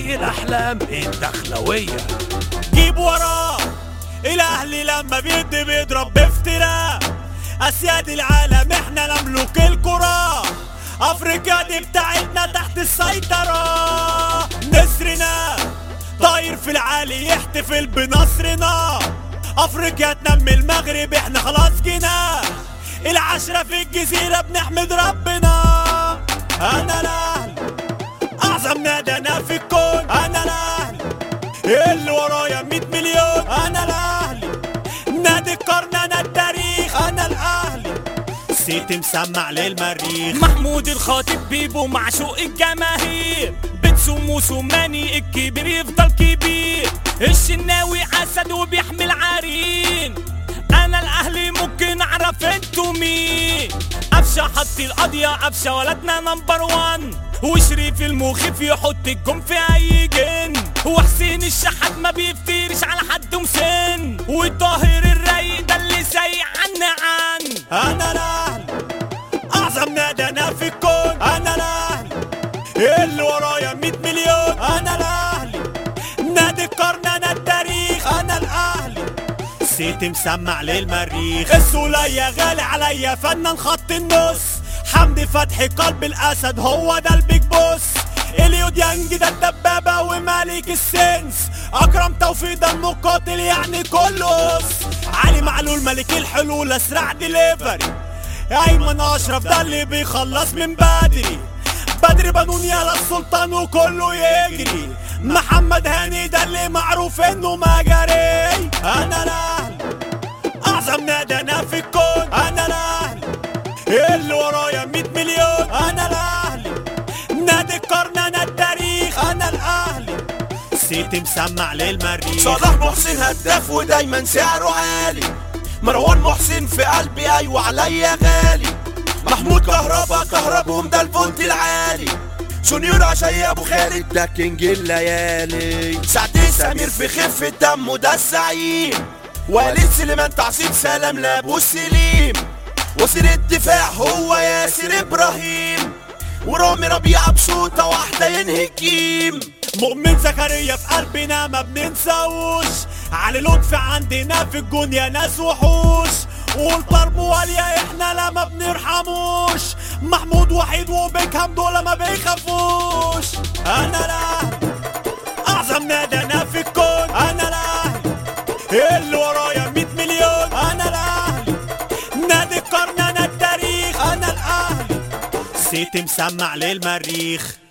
نادي الأحلام الدخلوية. جيب وراه الأهلي لما بيدي بيضرب بافتراء. أسياد العالم احنا نملك الكرة، أفريقيا دي بتاعتنا تحت السيطرة. نسرنا طاير في العالي يحتفل بنصرنا. أفريقيا تنمي المغرب احنا خلاص جينا. العشرة في الجزيرة بنحمد ربنا. أنا الأهلي أعظم نادي أنا في الكون. أنا الأهلي اللي ورايا 100 مليون. أنا الأهلي نادي القرن أنا التاريخ. أنا الأهلي سيتي مسمع للمريخ. محمود الخطيب بيبو معشوق الجماهير. بتسومو سوماني الكبير يفضل كبير. الشناوي اسد وبيحمي العرين. انا الاهلي ممكن اعرف انتو مين. قفشه حط القضيه قفشه ولدنا نمبر 1. وشريف المخيف يحط الجون في اي جن. وحسين الشحات ما بيفترش على حد مسن. والطاهر الرايق ده اللي سايق عن انا الاهلي اعظم نادي انا في الكون. انا الاهلي اللي ورايا 100 مليون. انا الاهلي نادي القرن انا التاريخ. انا الاهلي سيتي مسمع للمريخ. السولية غالي عليا فنان خط النص. حمدي فتحي قلب الاسد هو ده البيج بوس. اليو ديانج ده الدبابة ومالك السنس. اكرم توفيق ده المقاتل يعني كله. علي معلول ملك الحلول اسرع ديليفري. ايمن اشرف ده اللي بيخلص من بدري. بدري بنون يالا السلطان وكله يجري. محمد هاني ده اللي معروف انه مجري. انا الاهلي اعظم نادي انا في الكون. انا الاهلي اللي ورايا 100 مليون. انا الاهلي نادي القرن انا التاريخ. انا الاهلي سيتي مسمع للمريخ. صلاح محسن هداف ودايما سعره عالي. مروان محسن في قلبي ايوه عليا غالي. محمود كهربا كهربهم ده الفولت العالي. جونيور عشاي ابو خالد ده كينج الليالي. سعد سمير في خفة دمه ده الزعيم. وليد سليمان تعصيب سلام لابو سليم. وسير الدفاع هو ياسر ابراهيم. ورامي ربيعة بشوطة واحدة ينهي الجيم. مؤمن زكريا في قلبنا ما بننساوش. علي لطفي عندنا في الجون يا ناس وحوش. والضرب واليا احنا لا ما بنرحموش. محمود وحيد وبيكهام دول ما بيخافوش. انا الاهلي اعظم نادي انا في الكون. انا الاهلي اللي ورايا 100 مليون. انا الاهلي نادي القرن انا التاريخ. انا الاهلي سيتي مسمع للمريخ.